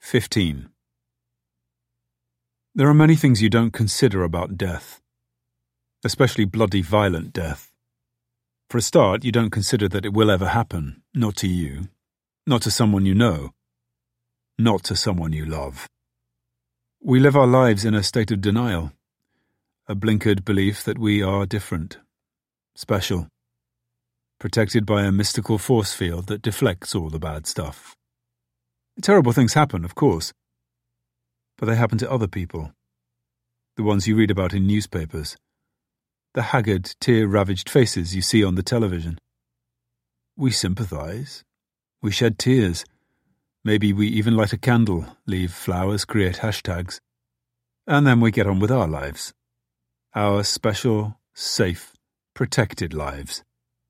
15. There are many things you don't consider about death, especially bloody violent death. For a start, you don't consider that it will ever happen, not to you, not to someone you know, not to someone you love. We live our lives in a state of denial, a blinkered belief that we are different, special, protected by a mystical force field that deflects all the bad stuff. Terrible things happen, of course, but they happen to other people, the ones you read about in newspapers, the haggard, tear-ravaged faces you see on the television. We sympathize, we shed tears, maybe we even light a candle, leave flowers, create hashtags, and then we get on with our lives, our special, safe, protected lives.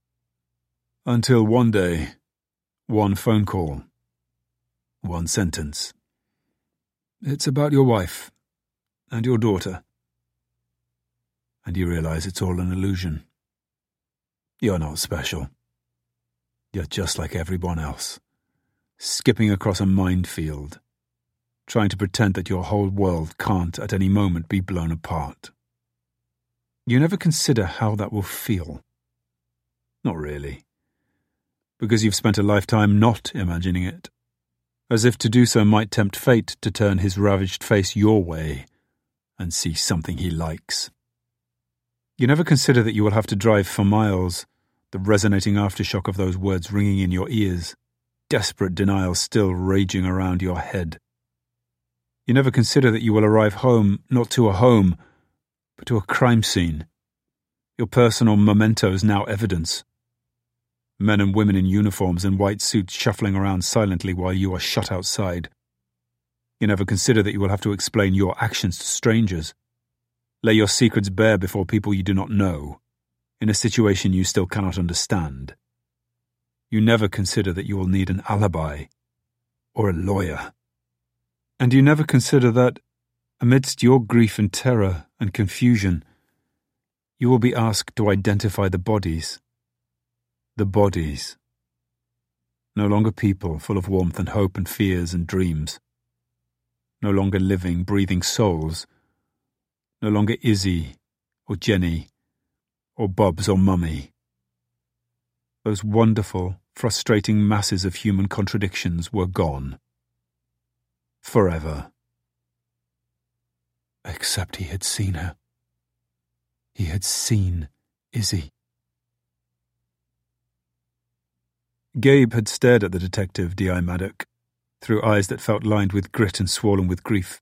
Until one day, one phone call, one sentence. It's about your wife and your daughter. And you realize it's all an illusion. You're not special. You're just like everyone else, skipping across a minefield, trying to pretend that your whole world can't at any moment be blown apart. You never consider how that will feel. Not really, because you've spent a lifetime not imagining it, as if to do so might tempt fate to turn his ravaged face your way and see something he likes. You never consider that you will have to drive for miles, the resonating aftershock of those words ringing in your ears, desperate denial still raging around your head. You never consider that you will arrive home, not to a home, but to a crime scene, your personal mementos now evidence. Men and women in uniforms and white suits shuffling around silently while you are shut outside. You never consider that you will have to explain your actions to strangers, lay your secrets bare before people you do not know, in a situation you still cannot understand. You never consider that you will need an alibi or a lawyer. And you never consider that, amidst your grief and terror and confusion, you will be asked to identify the bodies. The bodies. No longer people full of warmth and hope and fears and dreams. No longer living, breathing souls. No longer Izzy or Jenny or Bobs or Mummy. Those wonderful, frustrating masses of human contradictions were gone. Forever. Except he had seen her. He had seen Izzy. Gabe had stared at the detective, D.I. Maddock, through eyes that felt lined with grit and swollen with grief.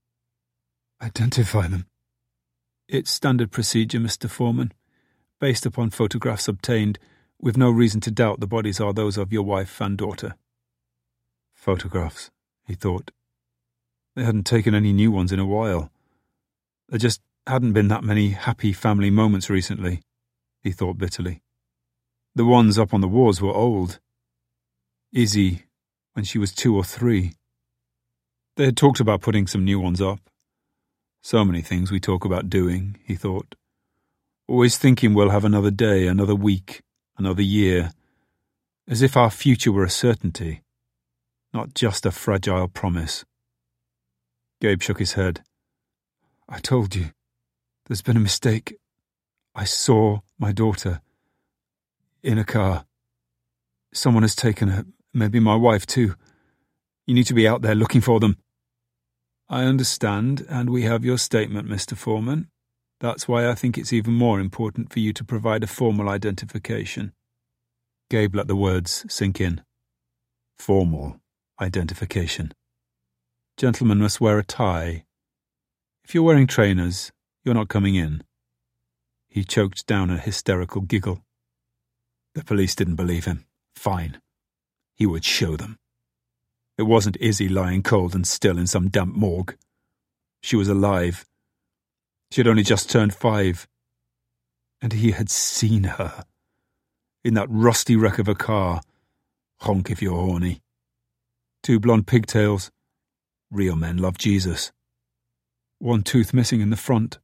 Identify them. It's standard procedure, Mr. Foreman, based upon photographs obtained, with no reason to doubt the bodies are those of your wife and daughter. Photographs, he thought. They hadn't taken any new ones in a while. There just hadn't been that many happy family moments recently, he thought bitterly. The ones up on the walls were old. Izzy, when she was 2 or 3. They had talked about putting some new ones up. So many things we talk about doing, he thought. Always thinking we'll have another day, another week, another year, as if our future were a certainty, not just a fragile promise. Gabe shook his head. I told you, there's been a mistake. I saw my daughter in a car. Someone has taken her, maybe my wife too. You need to be out there looking for them. I understand, and we have your statement, Mr. Foreman. That's why I think it's even more important for you to provide a formal identification. Gabe let the words sink in. Formal identification. Gentlemen must wear a tie. If you're wearing trainers, you're not coming in. He choked down a hysterical giggle. The police didn't believe him. Fine. He would show them. It wasn't Izzy lying cold and still in some damp morgue. She was alive. She had only just turned 5. And he had seen her. In that rusty wreck of a car. Honk if you're horny. 2 blonde pigtails. Real men love Jesus. 1 tooth missing in the front.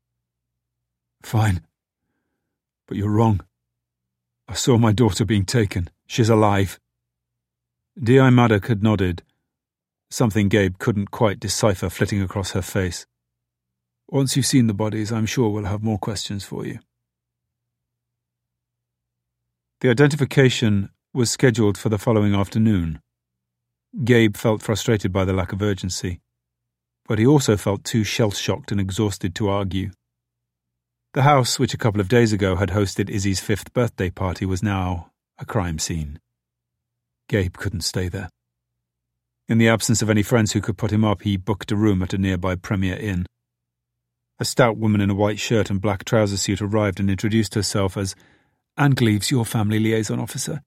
Fine. But you're wrong. I saw my daughter being taken. She's alive. D.I. Maddock had nodded, something Gabe couldn't quite decipher flitting across her face. "Once you've seen the bodies, I'm sure we'll have more questions for you." The identification was scheduled for the following afternoon. Gabe felt frustrated by the lack of urgency, but he also felt too shell-shocked and exhausted to argue. The house, which a couple of days ago had hosted Izzy's 5th birthday party, was now a crime scene. Gabe couldn't stay there. In the absence of any friends who could put him up, he booked a room at a nearby Premier Inn. A stout woman in a white shirt and black trouser suit arrived and introduced herself as "Anne Gleaves, your family liaison officer."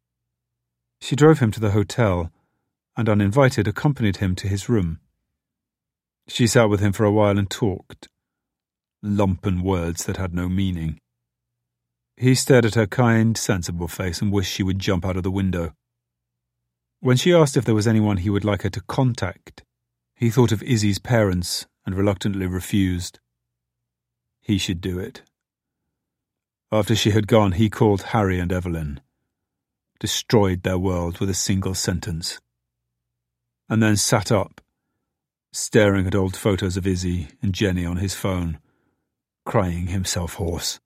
She drove him to the hotel and, uninvited, accompanied him to his room. She sat with him for a while and talked. Lumpen words that had no meaning. He stared at her kind, sensible face and wished she would jump out of the window. When she asked if there was anyone he would like her to contact, he thought of Izzy's parents and reluctantly refused. He should do it. After she had gone, he called Harry and Evelyn, destroyed their world with a single sentence, and then sat up, staring at old photos of Izzy and Jenny on his phone, crying himself hoarse.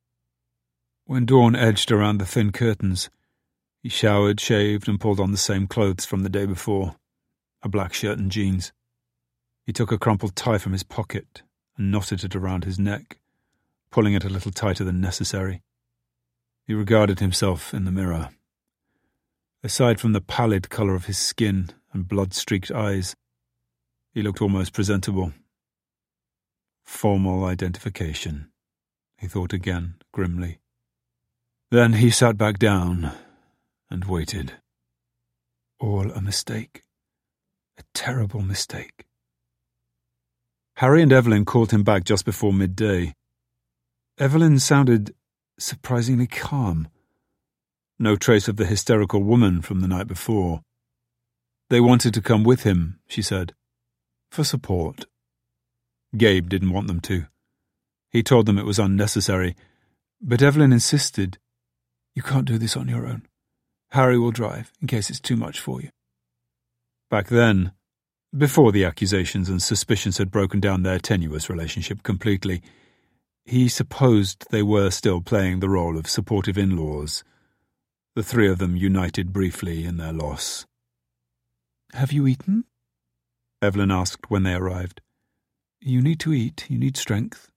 When dawn edged around the thin curtains, he showered, shaved, and pulled on the same clothes from the day before, a black shirt and jeans. He took a crumpled tie from his pocket and knotted it around his neck, pulling it a little tighter than necessary. He regarded himself in the mirror. Aside from the pallid colour of his skin and blood-streaked eyes, he looked almost presentable. Formal identification, he thought again, grimly. Then he sat back down and waited. All a mistake. A terrible mistake. Harry and Evelyn called him back just before midday. Evelyn sounded surprisingly calm. No trace of the hysterical woman from the night before. They wanted to come with him, she said, for support. Gabe didn't want them to. He told them it was unnecessary, but Evelyn insisted. "You can't do this on your own. Harry will drive, in case it's too much for you." Back then, before the accusations and suspicions had broken down their tenuous relationship completely, he supposed they were still playing the role of supportive in-laws, the three of them united briefly in their loss. "Have you eaten?" Evelyn asked when they arrived. "You need to eat. You need strength."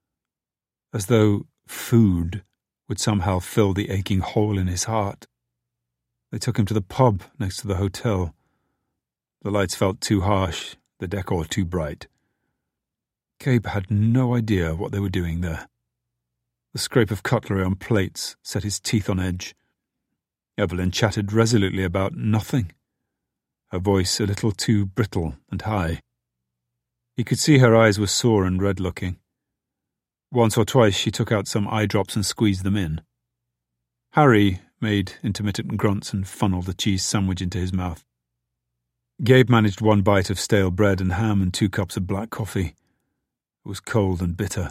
As though food would somehow fill the aching hole in his heart. They took him to the pub next to the hotel. The lights felt too harsh, the decor too bright. Gabe had no idea what they were doing there. The scrape of cutlery on plates set his teeth on edge. Evelyn chatted resolutely about nothing, her voice a little too brittle and high. He could see her eyes were sore and red-looking. Once or twice she took out some eye drops and squeezed them in. Harry made intermittent grunts and funneled a cheese sandwich into his mouth. Gabe managed one bite of stale bread and ham and 2 cups of black coffee. It was cold and bitter.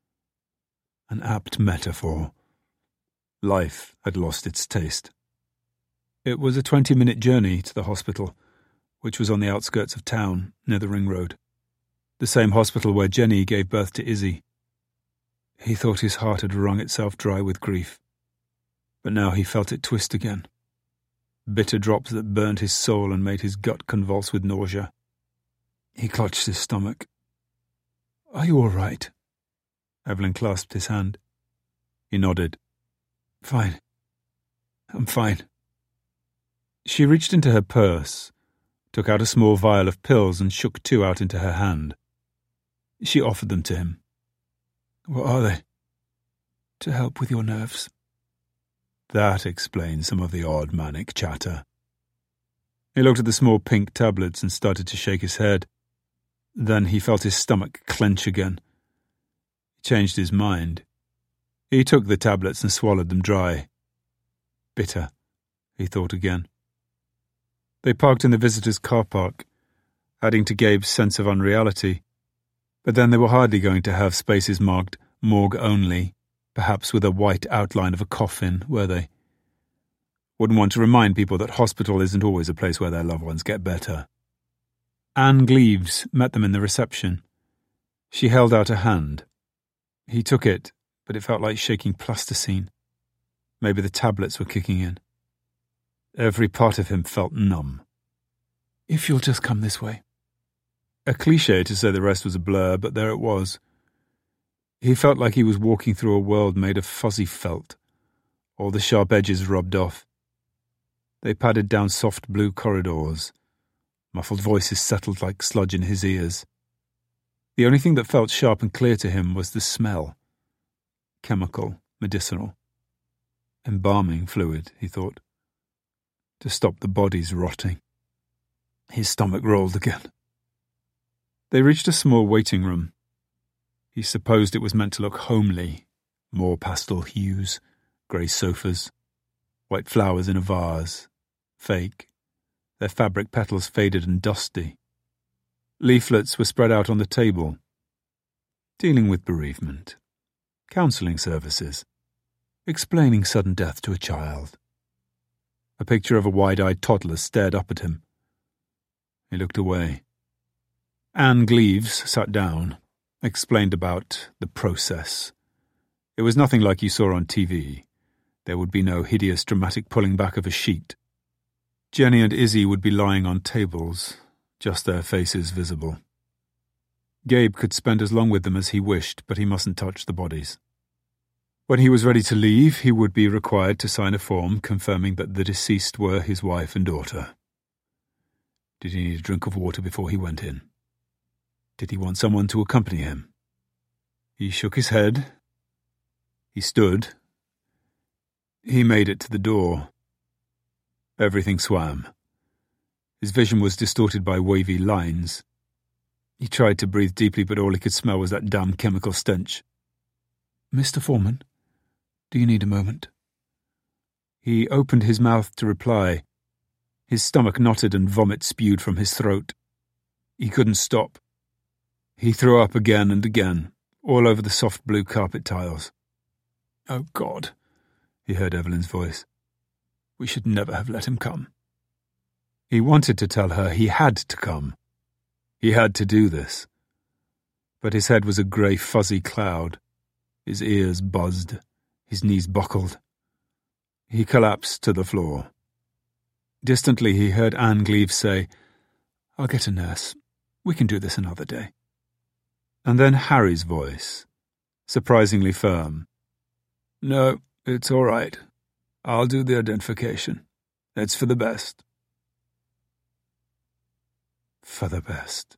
An apt metaphor. Life had lost its taste. It was a 20-minute journey to the hospital, which was on the outskirts of town, near the ring road. The same hospital where Jenny gave birth to Izzy. He thought his heart had wrung itself dry with grief. But now he felt it twist again. Bitter drops that burned his soul and made his gut convulse with nausea. He clutched his stomach. "Are you all right?" Evelyn clasped his hand. He nodded. "Fine. I'm fine." She reached into her purse, took out a small vial of pills and shook 2 out into her hand. She offered them to him. "What are they?" "To help with your nerves." That explains some of the odd manic chatter. He looked at the small pink tablets and started to shake his head. Then he felt his stomach clench again. He changed his mind. He took the tablets and swallowed them dry. Bitter, he thought again. They parked in the visitors' car park, adding to Gabe's sense of unreality. But then they were hardly going to have spaces marked morgue only, perhaps with a white outline of a coffin, were they? Wouldn't want to remind people that hospital isn't always a place where their loved ones get better. Anne Gleaves met them in the reception. She held out a hand. He took it, but it felt like shaking plasticine. Maybe the tablets were kicking in. Every part of him felt numb. "If you'll just come this way." A cliché to say the rest was a blur, but there it was. He felt like he was walking through a world made of fuzzy felt, all the sharp edges rubbed off. They padded down soft blue corridors. Muffled voices settled like sludge in his ears. The only thing that felt sharp and clear to him was the smell. Chemical, medicinal. Embalming fluid, he thought. To stop the bodies rotting. His stomach rolled again. They reached a small waiting room. He supposed it was meant to look homely. More pastel hues, grey sofas, white flowers in a vase. Fake. Their fabric petals faded and dusty. Leaflets were spread out on the table. Dealing with bereavement. Counselling services. Explaining sudden death to a child. A picture of a wide-eyed toddler stared up at him. He looked away. Anne Gleaves sat down, explained about the process. It was nothing like you saw on TV. There would be no hideous dramatic pulling back of a sheet. Jenny and Izzy would be lying on tables, just their faces visible. Gabe could spend as long with them as he wished, but he mustn't touch the bodies. When he was ready to leave, he would be required to sign a form confirming that the deceased were his wife and daughter. Did he need a drink of water before he went in? Did he want someone to accompany him? He shook his head. He stood. He made it to the door. Everything swam. His vision was distorted by wavy lines. He tried to breathe deeply, but all he could smell was that damn chemical stench. "Mr. Foreman, do you need a moment?" He opened his mouth to reply. His stomach knotted and vomit spewed from his throat. He couldn't stop. He threw up again and again, all over the soft blue carpet tiles. "Oh, God," he heard Evelyn's voice. "We should never have let him come." He wanted to tell her he had to come. He had to do this. But his head was a grey fuzzy cloud. His ears buzzed. His knees buckled. He collapsed to the floor. Distantly he heard Anne Gleaves say, "I'll get a nurse. We can do this another day." And then Harry's voice, surprisingly firm. "No, it's all right. I'll do the identification. It's for the best." For the best.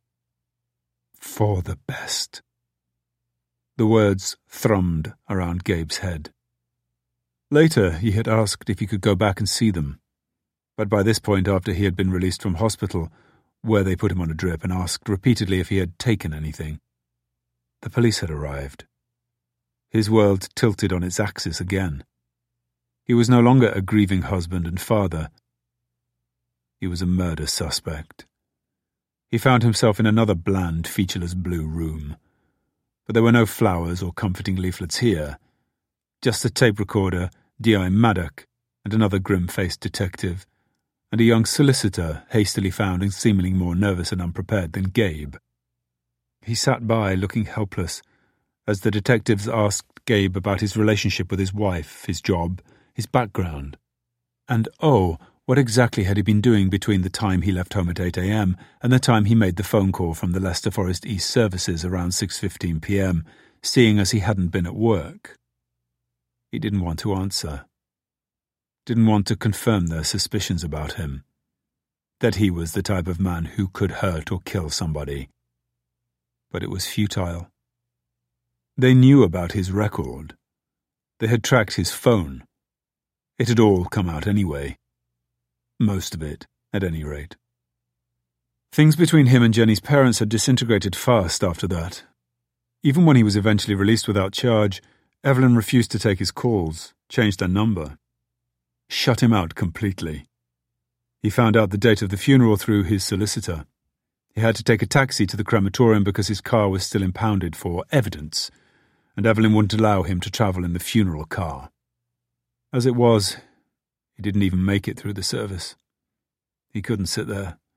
For the best. The words thrummed around Gabe's head. Later, he had asked if he could go back and see them. But by this point, after he had been released from hospital, where they put him on a drip, and asked repeatedly if he had taken anything, the police had arrived. His world tilted on its axis again. He was no longer a grieving husband and father. He was a murder suspect. He found himself in another bland, featureless blue room. But there were no flowers or comforting leaflets here. Just a tape recorder, D.I. Maddock, and another grim-faced detective, and a young solicitor hastily found and seemingly more nervous and unprepared than Gabe. He sat by, looking helpless, as the detectives asked Gabe about his relationship with his wife, his job, his background. And what exactly had he been doing between the time he left home at 8 a.m. and the time he made the phone call from the Leicester Forest East services around 6:15 p.m., seeing as he hadn't been at work? He didn't want to answer. Didn't want to confirm their suspicions about him. That he was the type of man who could hurt or kill somebody. But it was futile. They knew about his record. They had tracked his phone. It had all come out anyway. Most of it, at any rate. Things between him and Jenny's parents had disintegrated fast after that. Even when he was eventually released without charge, Evelyn refused to take his calls, changed her number. Shut him out completely. He found out the date of the funeral through his solicitor. He had to take a taxi to the crematorium because his car was still impounded for evidence, and Evelyn wouldn't allow him to travel in the funeral car. As it was, he didn't even make it through the service. He couldn't sit there,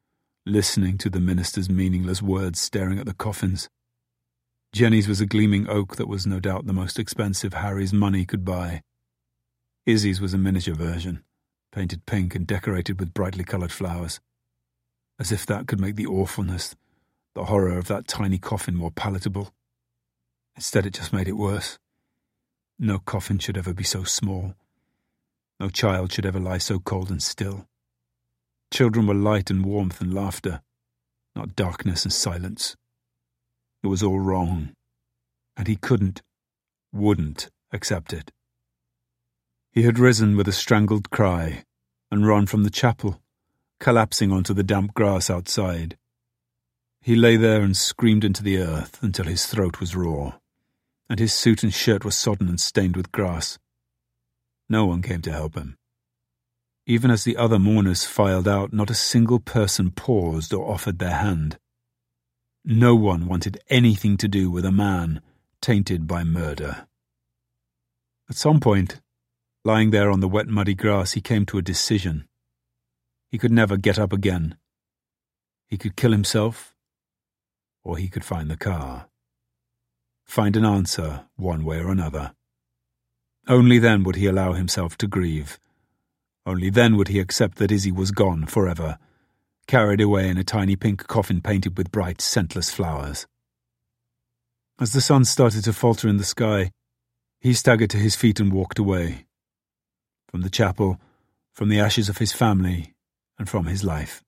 listening to the minister's meaningless words staring at the coffins. Jenny's was a gleaming oak that was no doubt the most expensive Harry's money could buy. Izzy's was a miniature version, painted pink and decorated with brightly coloured flowers. As if that could make the awfulness, the horror of that tiny coffin more palatable. Instead, it just made it worse. No coffin should ever be so small. No child should ever lie so cold and still. Children were light and warmth and laughter, not darkness and silence. It was all wrong, and he wouldn't accept it. He had risen with a strangled cry and run from the chapel, collapsing onto the damp grass outside. He lay there and screamed into the earth until his throat was raw, and his suit and shirt were sodden and stained with grass. No one came to help him. Even as the other mourners filed out, not a single person paused or offered their hand. No one wanted anything to do with a man tainted by murder. At some point, lying there on the wet, muddy grass, he came to a decision. He could never get up again. He could kill himself, or he could find the car. Find an answer, one way or another. Only then would he allow himself to grieve. Only then would he accept that Izzy was gone forever, carried away in a tiny pink coffin painted with bright, scentless flowers. As the sun started to falter in the sky, he staggered to his feet and walked away. From the chapel, from the ashes of his family, and from his life.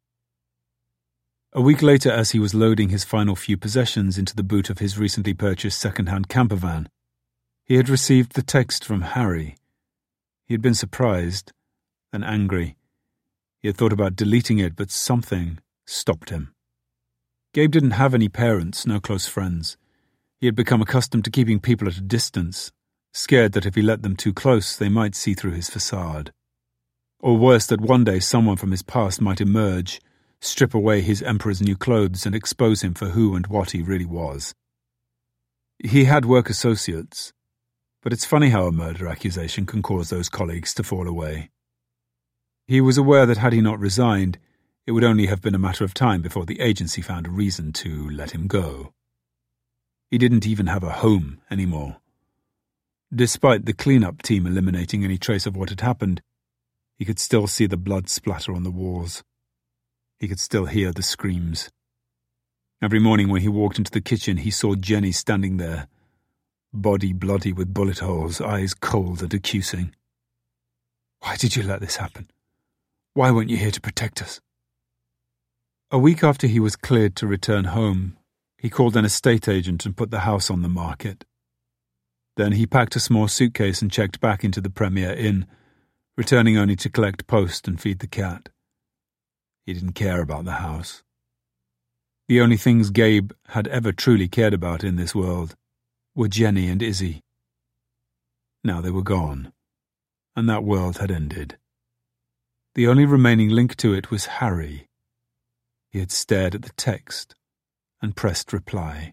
A week later, as he was loading his final few possessions into the boot of his recently purchased second-hand camper van, he had received the text from Harry. He had been surprised, then angry. He had thought about deleting it, but something stopped him. Gabe didn't have any parents, no close friends. He had become accustomed to keeping people at a distance, scared that if he let them too close, they might see through his facade. Or worse, that one day someone from his past might emerge, strip away his emperor's new clothes and expose him for who and what he really was. He had work associates, but it's funny how a murder accusation can cause those colleagues to fall away. He was aware that had he not resigned, it would only have been a matter of time before the agency found a reason to let him go. He didn't even have a home anymore. Despite the clean-up team eliminating any trace of what had happened, he could still see the blood splatter on the walls. He could still hear the screams. Every morning when he walked into the kitchen, he saw Jenny standing there, body bloody with bullet holes, eyes cold and accusing. "Why did you let this happen? Why weren't you here to protect us?" A week after he was cleared to return home, he called an estate agent and put the house on the market. Then he packed a small suitcase and checked back into the Premier Inn, returning only to collect post and feed the cat. He didn't care about the house. The only things Gabe had ever truly cared about in this world were Jenny and Izzy. Now they were gone, and that world had ended. The only remaining link to it was Harry. He had stared at the text and pressed reply.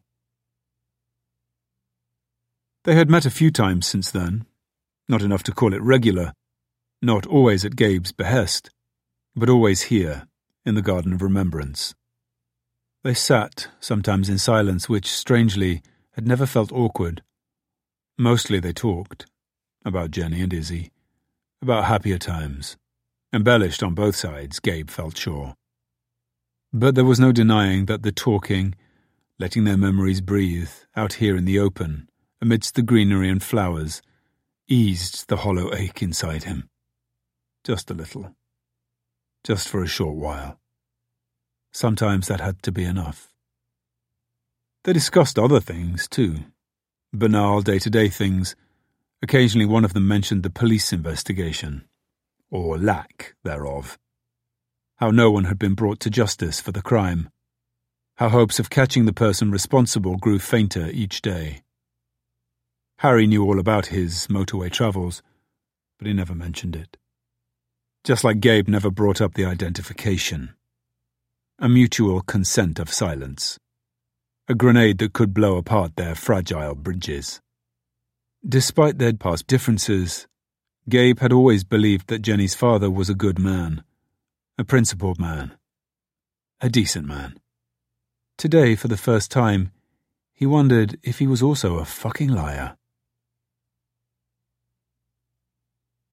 They had met a few times since then, not enough to call it regular, not always at Gabe's behest, but always here, in the Garden of Remembrance. They sat, sometimes in silence, which, strangely, had never felt awkward. Mostly they talked, about Jenny and Izzy, about happier times, embellished on both sides, Gabe felt sure. But there was no denying that the talking, letting their memories breathe, out here in the open, amidst the greenery and flowers, eased the hollow ache inside him. Just a little. Just for a short while. Sometimes that had to be enough. They discussed other things, too. Banal, day-to-day things. Occasionally one of them mentioned the police investigation, or lack thereof. How no one had been brought to justice for the crime. How hopes of catching the person responsible grew fainter each day. Harry knew all about his motorway travels, but he never mentioned it. Just like Gabe never brought up the identification. A mutual consent of silence. A grenade that could blow apart their fragile bridges. Despite their past differences, Gabe had always believed that Jenny's father was a good man, a principled man, a decent man. Today, for the first time, he wondered if he was also a fucking liar.